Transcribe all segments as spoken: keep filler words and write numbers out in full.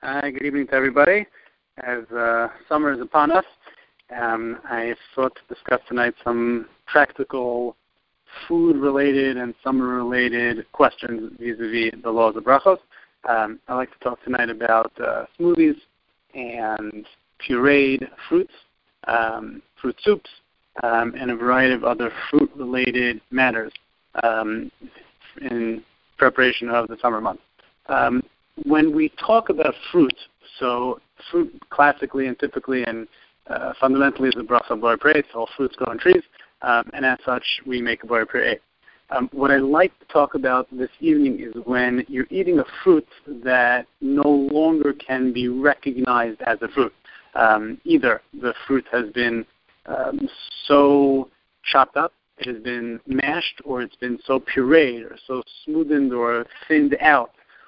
Hi, good evening to everybody. As uh, summer is upon us, um, I thought to discuss tonight some practical food-related and summer-related questions vis-a-vis the laws of brachos. Um, I'd like to talk tonight about uh, smoothies and pureed fruits, um, fruit soups, um, and a variety of other fruit-related matters um, in preparation of the summer months. Um, when we talk about fruit, so fruit classically and typically and uh, fundamentally is a bracha b'or p'reit, all fruits grow on trees, um, and as such we make a b'or p'reit. Um, what I'd like to talk about this evening is when you're eating a fruit that no longer can be recognized as a fruit. Um, either the fruit has been um, so chopped up, it has been mashed, or it's been so pureed or so smoothened or thinned out,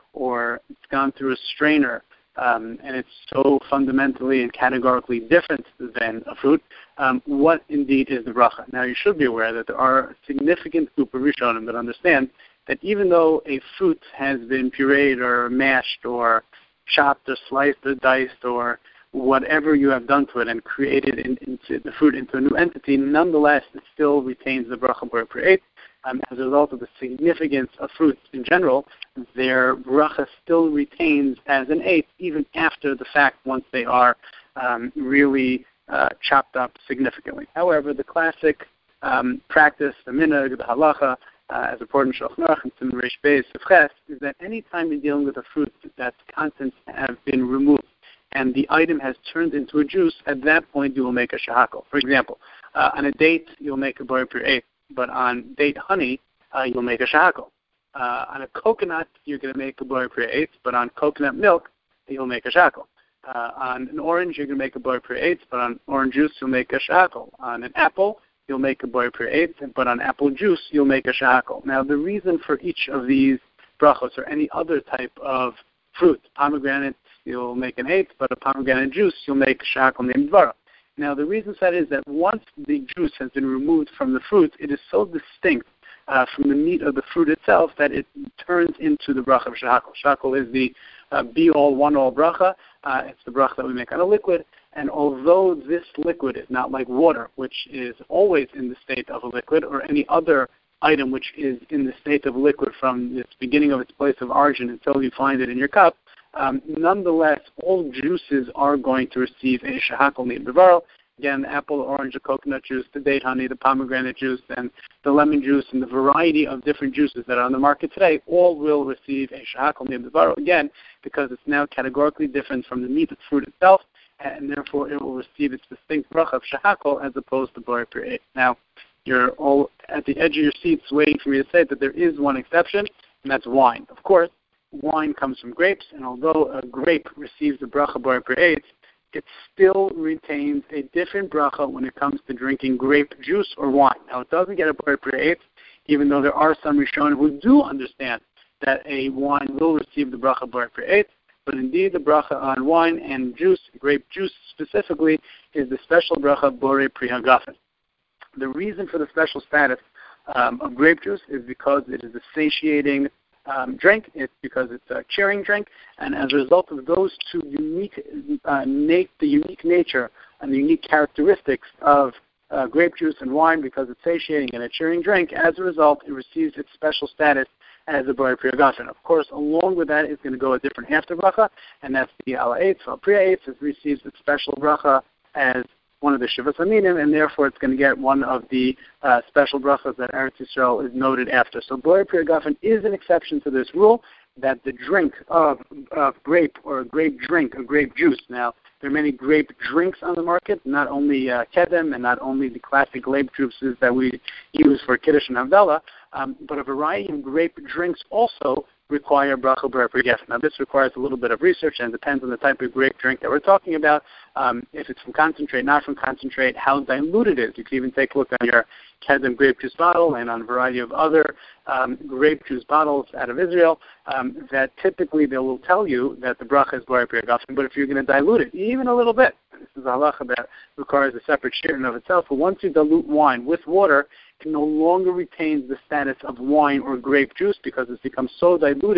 or it's gone through a strainer, um, and it's so fundamentally and categorically different than a fruit, um, what indeed is the bracha? Now, you should be aware that there are a significant group of Rishonim that understand that even though a fruit has been pureed or mashed or chopped or sliced or diced or whatever you have done to it and created in, into the fruit into a new entity, nonetheless, it still retains the bracha b'or p'reit. Um, as a result of the significance of fruits in general, their bracha still retains as an eighth, even after the fact once they are um, really uh, chopped up significantly. However, the classic um, practice, the minhag, the halacha, uh, as reported in Shulchan Aruch and Siman Reish Beis Ches, is that any time you're dealing with a fruit that's contents have been removed and the item has turned into a juice, at that point you will make a shehakol. For example, uh, on a date, you'll make a b'or p'reit. But on date honey, uh, you'll make a shehakol. Uh, on a coconut, you're going to make a b'or p'reit, but on coconut milk, you'll make a shehakol. Uh, on an orange, you're going to make a b'or p'reit, but on orange juice, you'll make a shehakol. On an apple, you'll make a b'or p'reit, but on apple juice, you'll make a shehakol. Now, the reason for each of these brachos or any other type of fruit, pomegranate, you'll make an eighth, but a pomegranate juice, you'll make a shehakol named dvara. Now, the reason for that is that once the juice has been removed from the fruit, it is so distinct uh, from the meat of the fruit itself that it turns into the bracha of shehakol. Shehakol is the uh, be-all, one-all bracha. Uh, it's the bracha that we make on a liquid. And although this liquid is not like water, which is always in the state of a liquid, or any other item which is in the state of liquid from its beginning of its place of origin until you find it in your cup, Um, nonetheless, all juices are going to receive a shehakol named dvara. Again, the apple, the orange, the coconut juice, the date honey, the pomegranate juice, and the lemon juice, and the variety of different juices that are on the market today, all will receive a shehakol named dvara, again, because it's now categorically different from the meat of the fruit itself, and therefore it will receive its distinct bracha of shehakol as opposed to b'or p'reit. Now, you're all at the edge of your seats waiting for me to say that there is one exception, and that's wine. Of course, wine comes from grapes, and although a grape receives the bracha b'or p'reit, it still retains a different bracha when it comes to drinking grape juice or wine. Now, it doesn't get a b'or p'reit, even though there are some Rishonim who do understand that a wine will receive the bracha b'or p'reit, but indeed the bracha on wine and juice, grape juice specifically, is the special bracha borei pri hagafen. The reason for the special status um, of grape juice is because it is a satiating Um, drink. It's because it's a cheering drink, and as a result of those two unique, uh, na- the unique nature and the unique characteristics of uh, grape juice and wine, because it's satiating and a cheering drink, as a result, it receives its special status as a b'or pri hagafen. Of course, along with that is going to go a different after bracha, and that's the ala eitz, al pri eitz. It receives its special bracha as one of the Shivas Aminim, and therefore it's going to get one of the uh, special brachas that Eretz Yisrael is noted after. So b'or pri hagafen is an exception to this rule, that the drink of, of grape or a grape drink, a grape juice. Now, there are many grape drinks on the market, not only uh, kedem and not only the classic grape juices that we use for Kiddush and Havdalah, um, but a variety of grape drinks also require bracha b'or pri hagafen. Now, this requires a little bit of research and depends on the type of grape drink that we're talking about. Um, if it's from concentrate, not from concentrate, how diluted it is. You can even take a look on your Kedem grape juice bottle and on a variety of other um, grape juice bottles out of Israel um, that typically they will tell you that the bracha is b'or pri hagafen, but if you're going to dilute it even a little bit, this is a halacha that requires a separate shir in of itself, but once you dilute wine with water, it no longer retains the status of wine or grape juice because it's become so diluted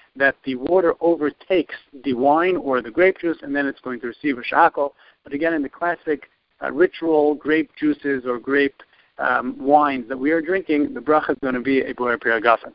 that the water overtakes the wine or the grape juice, and then it's going to receive a shahakol. But again, in the classic uh, ritual grape juices or grape um, wines that we are drinking, the bracha is going to be a borer pri hagafen.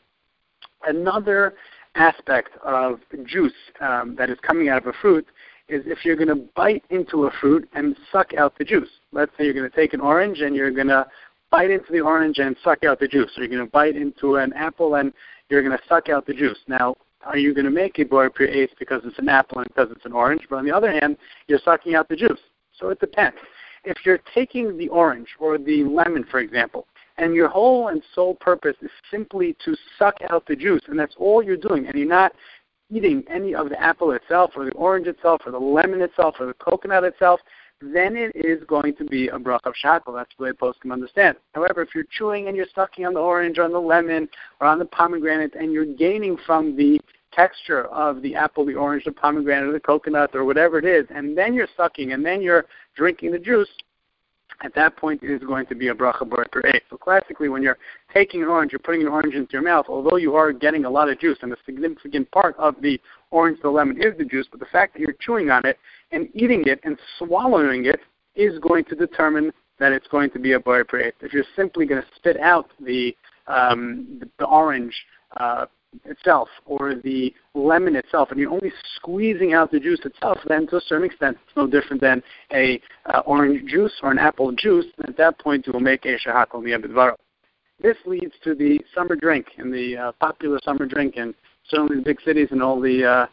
Another aspect of juice um, that is coming out of a fruit is if you're going to bite into a fruit and suck out the juice. Let's say you're going to take an orange and you're going to bite into the orange and suck out the juice. Or you're going to bite into an apple and you're going to suck out the juice. Now, are you going to make a borer pri eitz because it's an apple and because it's an orange? But on the other hand, you're sucking out the juice. So it depends. If you're taking the orange or the lemon, for example, and your whole and sole purpose is simply to suck out the juice, and that's all you're doing, and you're not eating any of the apple itself or the orange itself or the lemon itself or the coconut itself, then it is going to be a bracha of shahakol. That's the way poskim can understand. However, if you're chewing and you're sucking on the orange or on the lemon or on the pomegranate and you're gaining from the texture of the apple, the orange, the pomegranate, or the coconut, or whatever it is, and then you're sucking and then you're drinking the juice, at that point it is going to be a bracha borer pri eitz. So classically, when you're taking an orange, you're putting an orange into your mouth, although you are getting a lot of juice, and a significant part of the orange, the lemon, is the juice, but the fact that you're chewing on it and eating it and swallowing it is going to determine that it's going to be a borer pri eitz. If you're simply going to spit out the um, the, the orange uh, itself or the lemon itself, and you're only squeezing out the juice itself, then to a certain extent it's no different than a uh, orange juice or an apple juice. And at that point, you will make a shahakol miyad b'dvaro. This leads to the summer drink, and the uh, popular summer drink, and certainly the big cities and all the uh,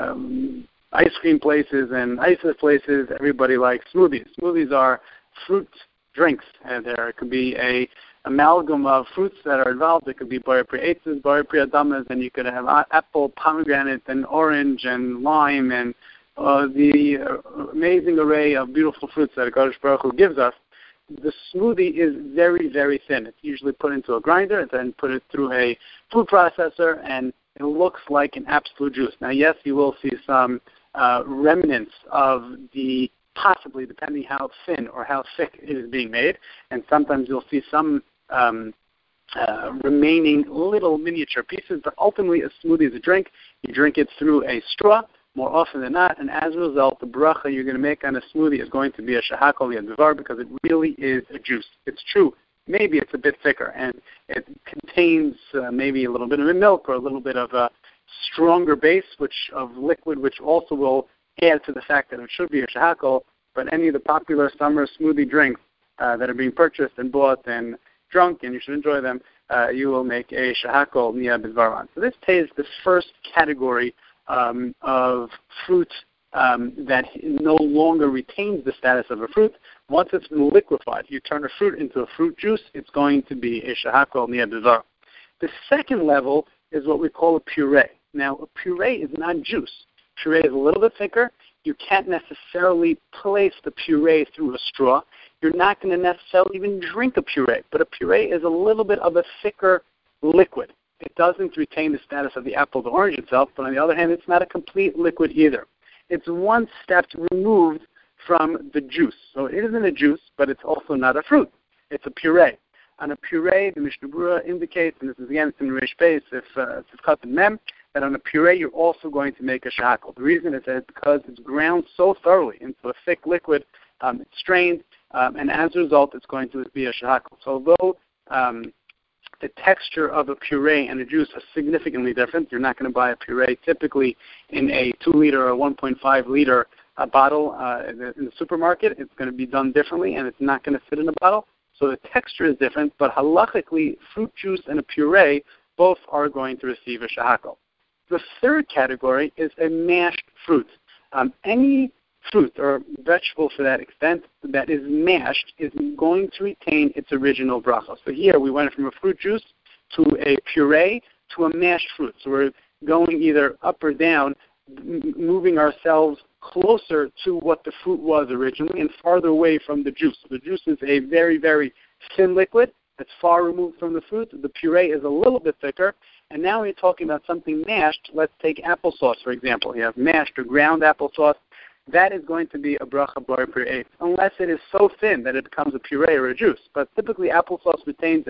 um, ice cream places and ices places. Everybody likes smoothies. Smoothies are fruit drinks, and there could be a amalgam of fruits that are involved. It could be borer pri eitzes, borer pri adamas, and you could have apple, pomegranate, and orange, and lime, and uh, the uh, amazing array of beautiful fruits that HaKadosh Baruch Hu gives us. The smoothie is very, very thin. It's usually put into a grinder and then put it through a food processor, and it looks like an absolute juice. Now, yes, you will see some uh, remnants of the possibly, depending how thin or how thick it is being made, and sometimes you'll see some um, uh, remaining little miniature pieces, but ultimately a smoothie is a drink. You drink it through a straw more often than not, and as a result, the bracha you're going to make on a smoothie is going to be a shahakol miyad b'dvaro because it really is a juice. It's true. Maybe it's a bit thicker, and it contains uh, maybe a little bit of milk or a little bit of a stronger base which of liquid, which also will add to the fact that it should be a shahakol. But any of the popular summer smoothie drinks uh, that are being purchased and bought and drunk, and you should enjoy them, uh, you will make a shahakol miyad b'dvaro. So this is the first category um, of fruit um, that no longer retains the status of a fruit. Once it's been liquefied, you turn a fruit into a fruit juice, it's going to be a shahakol miyad b'dvaro. The second level is what we call a puree. Now, a puree is not juice. Puree is a little bit thicker. You can't necessarily place the puree through a straw. You're not going to necessarily even drink a puree, but a puree is a little bit of a thicker liquid. It doesn't retain the status of the apple, the orange itself, but on the other hand, it's not a complete liquid either. It's one step removed from the juice. So it isn't a juice, but it's also not a fruit. It's a puree. On a puree, the Mishnah Berurah indicates, and this is again in Reish Beis, if uh, it's cut in Mem, that on a puree you're also going to make a shahakol. The reason is that it's because it's ground so thoroughly into a thick liquid, um, it's strained, um, and as a result it's going to be a shahakol. So although um, the texture of a puree and a juice are significantly different, you're not going to buy a puree typically in a two liter or one point five liter uh, bottle uh, in, the, in the supermarket. It's going to be done differently, and it's not going to fit in a bottle. So the texture is different, but halachically, fruit juice and a puree both are going to receive a shahakol. The third category is a mashed fruit. Um, any fruit or vegetable, for that extent, that is mashed is going to retain its original bracha. So here we went from a fruit juice to a puree to a mashed fruit. So we're going either up or down, m- moving ourselves closer to what the fruit was originally and farther away from the juice. So the juice is a very, very thin liquid that's far removed from the fruit. The puree is a little bit thicker. And now we're talking about something mashed. Let's take applesauce, for example. You have mashed or ground applesauce. That is going to be a bracha borer pri eitz, unless it is so thin that it becomes a puree or a juice. But typically applesauce retains a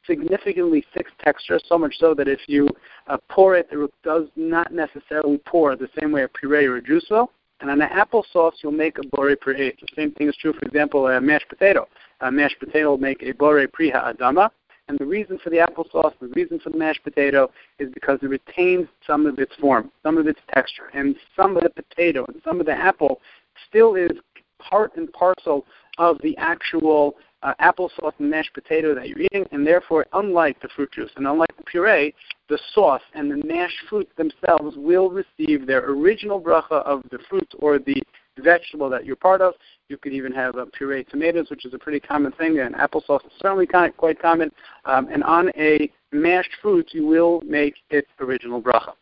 significantly thick texture, so much so that if you uh, pour it, it does not necessarily pour the same way a puree or a juice will. And on the applesauce, you'll make a borei pri eitz. The same thing is true, for example, a mashed potato. A mashed potato will make a borei pri ha'adama. And the reason for the applesauce, the reason for the mashed potato, is because it retains some of its form, some of its texture. And some of the potato and some of the apple still is part and parcel of the actual uh, applesauce and mashed potato that you're eating. And therefore, unlike the fruit juice and unlike the puree, the sauce and the mashed fruits themselves will receive their original bracha of the fruit or the vegetable that you're part of. You could even have a puree tomatoes, which is a pretty common thing, and applesauce is certainly kind of quite common. Um, and on a mashed fruit, you will make its original bracha.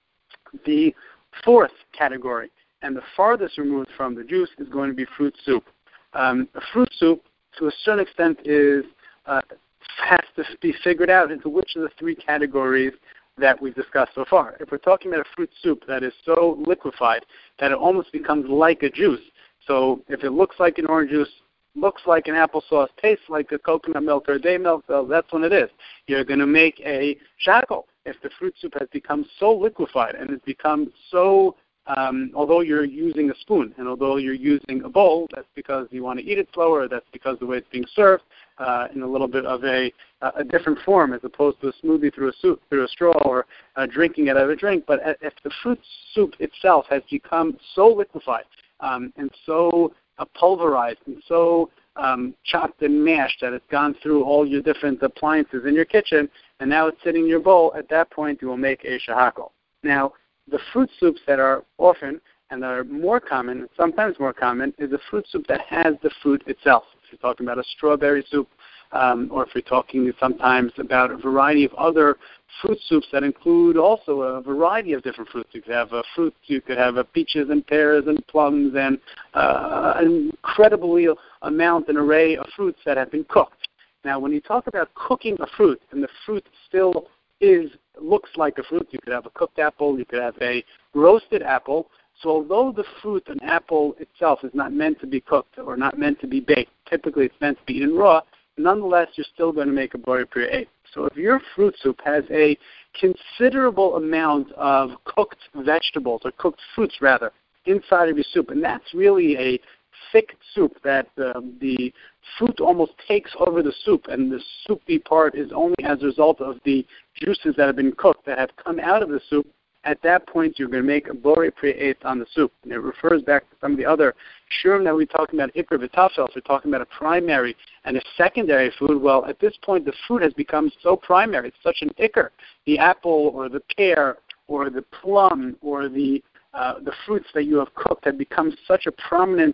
The fourth category, and the farthest removed from the juice, is going to be fruit soup. Um, a fruit soup, to a certain extent, is uh, has to be figured out into which of the three categories that we've discussed so far. If we're talking about a fruit soup that is so liquefied that it almost becomes like a juice, so if it looks like an orange juice, looks like an applesauce, tastes like a coconut milk or a day milk, well, that's what it is. You're going to make a shackle. If the fruit soup has become so liquefied and has become so Um, although you're using a spoon and although you're using a bowl, that's because you want to eat it slower, or that's because the way it's being served uh, in a little bit of a, a different form as opposed to a smoothie through a, soup, through a straw or uh, drinking it out of a drink. But if the fruit soup itself has become so liquefied um, and so uh, pulverized and so um, chopped and mashed that it's gone through all your different appliances in your kitchen and now it's sitting in your bowl, at that point you will make a shahakol. Now, the fruit soups that are often and that are more common, sometimes more common, is a fruit soup that has the fruit itself. If you're talking about a strawberry soup, um, or if you're talking sometimes about a variety of other fruit soups that include also a variety of different fruits. You could have a fruit, you could have a peaches and pears and plums and uh, an incredibly amount, an array of fruits that have been cooked. Now, when you talk about cooking a fruit and the fruit still is looks like a fruit. You could have a cooked apple. You could have a roasted apple. So although the fruit, an apple itself, is not meant to be cooked or not meant to be baked, typically it's meant to be eaten raw, nonetheless you're still going to make a borei pri eitz. So if your fruit soup has a considerable amount of cooked vegetables, or cooked fruits rather, inside of your soup, and that's really a thick soup that uh, the fruit almost takes over the soup, and the soupy part is only as a result of the juices that have been cooked that have come out of the soup, at that point you're going to make a borei pri eitz on the soup. And it refers back to some of the other shurim that we're talking about, ikr v'tafel, so we're talking about a primary and a secondary food. Well, at this point the fruit has become so primary, it's such an ikr. The apple or the pear or the plum or the uh, the fruits that you have cooked have become such a prominent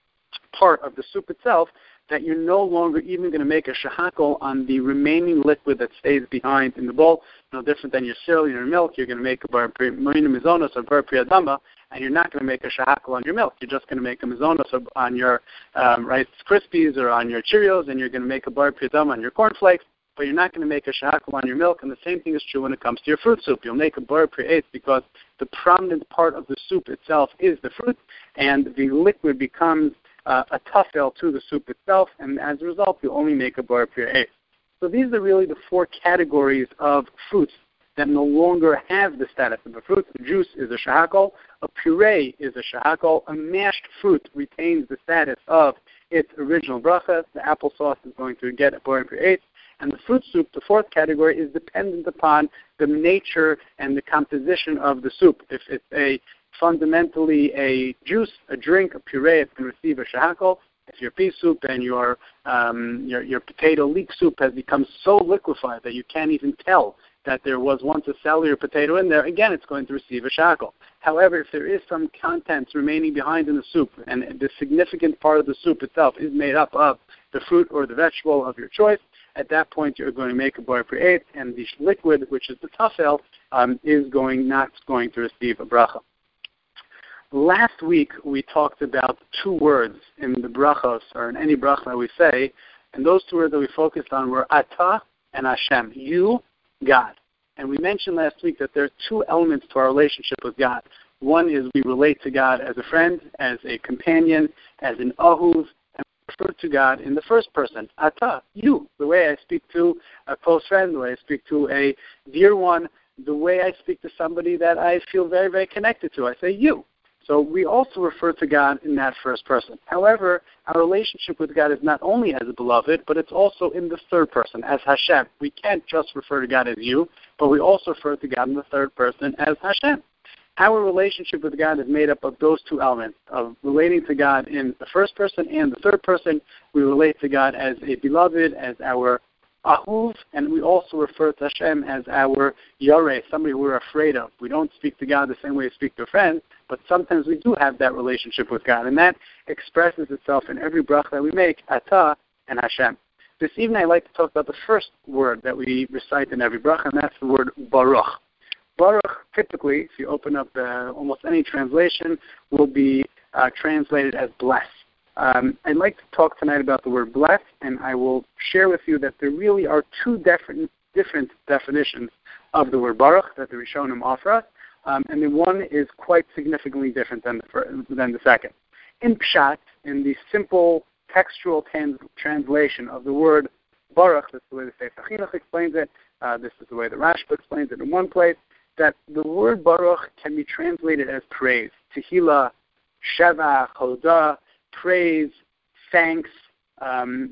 part of the soup itself that you're no longer even going to make a shahakol on the remaining liquid that stays behind in the bowl. No different than your cereal and your milk. You're going to make a borei pri mizonos or borei pri adama, and you're not going to make a shahakol on your milk. You're just going to make a mizonos on your um, Rice Krispies or on your Cheerios, and you're going to make a borei pri adama on your cornflakes, but you're not going to make a shahakol on your milk. And the same thing is true when it comes to your fruit soup. You'll make a borei pri eitz because the prominent part of the soup itself is the fruit, and the liquid becomes Uh, a tafel to the soup itself, and as a result, you only make a borei pri eitz. So these are really the four categories of fruits that no longer have the status of a fruit. The juice is a shahakol, a puree is a shahakol, a mashed fruit retains the status of its original bracha. The applesauce is going to get a borei pri eitz, and the fruit soup, the fourth category, is dependent upon the nature and the composition of the soup. If it's a fundamentally a juice, a drink, a puree, it's going to receive a shahakol. If your pea soup and your, um, your your potato leek soup has become so liquefied that you can't even tell that there was once a cellular potato in there, again, it's going to receive a shahakol. However, if there is some contents remaining behind in the soup, and the significant part of the soup itself is made up of the fruit or the vegetable of your choice, at that point you're going to make a borei pri eitz, and the liquid, which is the tafel, um, is going not going to receive a bracha. Last week, we talked about two words in the brachos, or in any bracha that we say, and those two words that we focused on were Ata and Hashem, you, God. And we mentioned last week that there are two elements to our relationship with God. One is we relate to God as a friend, as a companion, as an ahuv, and we refer to God in the first person. Ata, you. The way I speak to a close friend, the way I speak to a dear one, the way I speak to somebody that I feel very, very connected to. I say you. So we also refer to God in that first person. However, our relationship with God is not only as a beloved, but it's also in the third person, as Hashem. We can't just refer to God as you, but we also refer to God in the third person as Hashem. Our relationship with God is made up of those two elements, of relating to God in the first person and the third person. We relate to God as a beloved, as our Ahuv, and we also refer to Hashem as our Yareh, somebody we're afraid of. We don't speak to God the same way we speak to a friend, but sometimes we do have that relationship with God, and that expresses itself in every bracha that we make, Ata and Hashem. This evening I'd like to talk about the first word that we recite in every bracha, and that's the word Baruch. Baruch, typically, if you open up uh, almost any translation, will be uh, translated as bless. Um, I'd like to talk tonight about the word bless, and I will share with you that there really are two different, different definitions of the word Baruch that the Rishonim offer us, um, and the one is quite significantly different than the, first, than the second. In Pshat, in the simple textual trans- translation of the word Baruch, that's the way the Sefer Chinuch explains it, uh, this is the way the Rashba explains it in one place, that the word Baruch can be translated as praise, Tehillah, Shevach, Hodah, praise, thanks, um,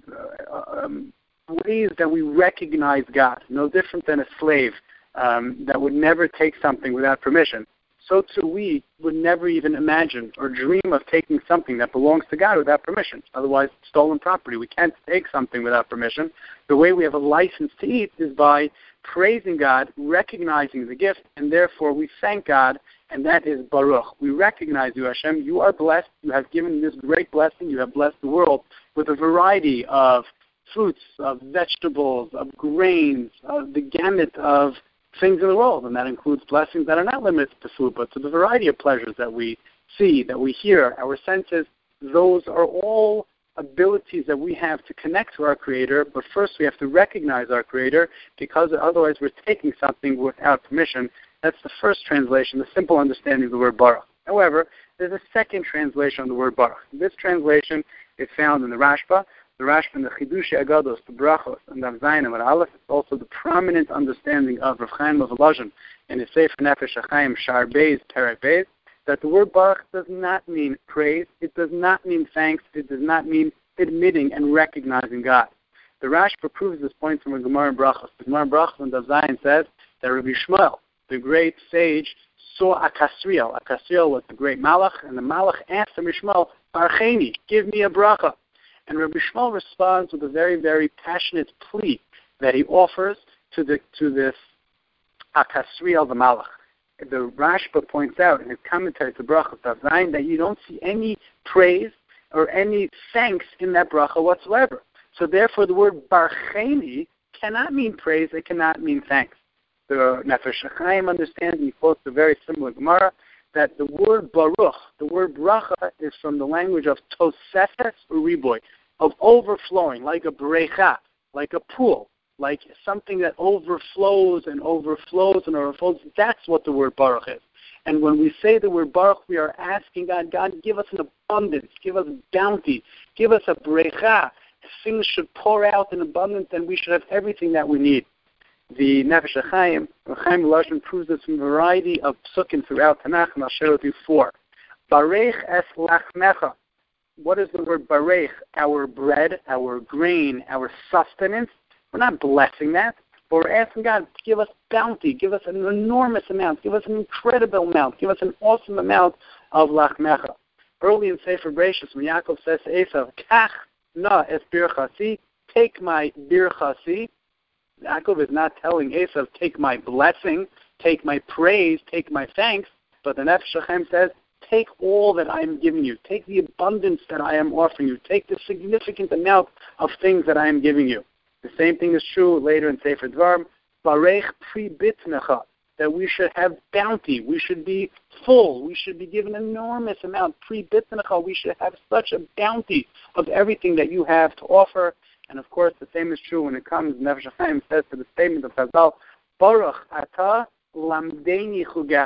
um, ways that we recognize God, no different than a slave um, that would never take something without permission. So too we would never even imagine or dream of taking something that belongs to God without permission. Otherwise, it's stolen property. We can't take something without permission. The way we have a license to eat is by praising God, recognizing the gift, and therefore we thank God, and that is Baruch. We recognize you, Hashem. You are blessed. You have given this great blessing. You have blessed the world with a variety of fruits, of vegetables, of grains, of the gamut of things in the world, and that includes blessings that are not limited to food, but to the variety of pleasures that we see, that we hear, our senses. Those are all abilities that we have to connect to our Creator, but first we have to recognize our Creator, because otherwise we're taking something without permission. That's the first translation, the simple understanding of the word Baruch. However, there's a second translation of the word Baruch. This translation is found in the Rashba, the Rashba in the Chidushi Agados, the Brachos, and the Zayin and Aleph. It's also the prominent understanding of Rav Chaim of Volozhin in his Sefer Nefesh HaChaim, Shar Beis, Perek Beis, that the word Baruch does not mean praise, it does not mean thanks, it does not mean admitting and recognizing God. The Rashba proves this point from the Gemara in Brachos. The Gemara in Brachos and Zayin says that Rabbi Shmuel, the great sage, saw Akasriel. Akasriel was the great Malach, and the Malach asked Rabbi Shmuel, Barcheni, give me a bracha. And Rabbi Shmuel responds with a very, very passionate plea that he offers to the to this Akasriel, the Malach. The Rashba points out in his commentary to Brachos Zayin that you don't see any praise or any thanks in that bracha whatsoever. So therefore the word Barcheni cannot mean praise, it cannot mean thanks. The Nefesh HaChaim understands, and he quotes a very similar Gemara, that the word Baruch, the word bracha, is from the language of tosefes uriboy, of overflowing, like a brecha, like a pool, like something that overflows and overflows and overflows. That's what the word Baruch is. And when we say the word Baruch, we are asking God, God, give us an abundance, give us bounty, give us a brecha. Things should pour out in abundance, and we should have everything that we need. The Nefesh HaChaim, Chaim Volozhin, proves this from a variety of psukim throughout Tanakh, and I'll share with you four. Barech es lachmecha. What is the word barech? Our bread, our grain, our sustenance. We're not blessing that, but we're asking God to give us bounty, give us an enormous amount, give us an incredible amount, give us an awesome amount of lachmecha. Early in Sefer Bereshis, when Yaakov says to Esav, Kach na es birchasi, take my birchasi. Yaakov is not telling Esav, take my blessing, take my praise, take my thanks, but the Nefesh HaChaim says, take all that I am giving you, take the abundance that I am offering you, take the significant amount of things that I am giving you. The same thing is true later in Sefer Dvarim, Barech pri bitnecha, that we should have bounty, we should be full, we should be given an enormous amount, pri bitnecha, we should have such a bounty of everything that you have to offer. And of course, the same is true when it comes, Nefesh HaChaim says to the statement of Chazal, Baruch ata lamdeni chugecha.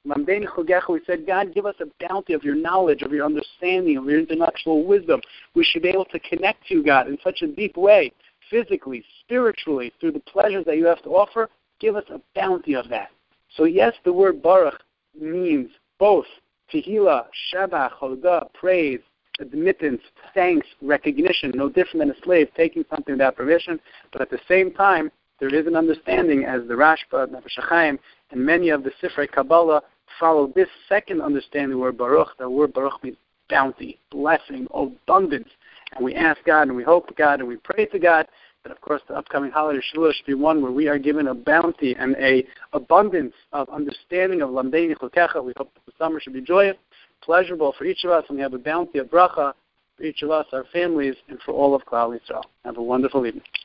Lamdein Chogecha, we said, God, give us a bounty of your knowledge, of your understanding, of your intellectual wisdom. We should be able to connect to you, God, in such a deep way, physically, spiritually, through the pleasures that you have to offer. Give us a bounty of that. So yes, the word Baruch means both Tehillah, Shabbat, Chodah, praise, admittance, thanks, recognition, no different than a slave taking something without permission, but at the same time, there is an understanding, as the Rashba, Nefesh HaChaim, and many of the Sifrei Kabbalah follow this second understanding, word Baruch. The word Baruch means bounty, blessing, abundance. And we ask God, and we hope to God, and we pray to God that, of course, the upcoming holiday Shavuot should be one where we are given a bounty and a abundance of understanding of Lamdein Chokecha. We hope that the summer should be joyous, pleasurable for each of us, and we have a bounty of bracha for each of us, our families, and for all of Klal Yisrael. Have a wonderful evening.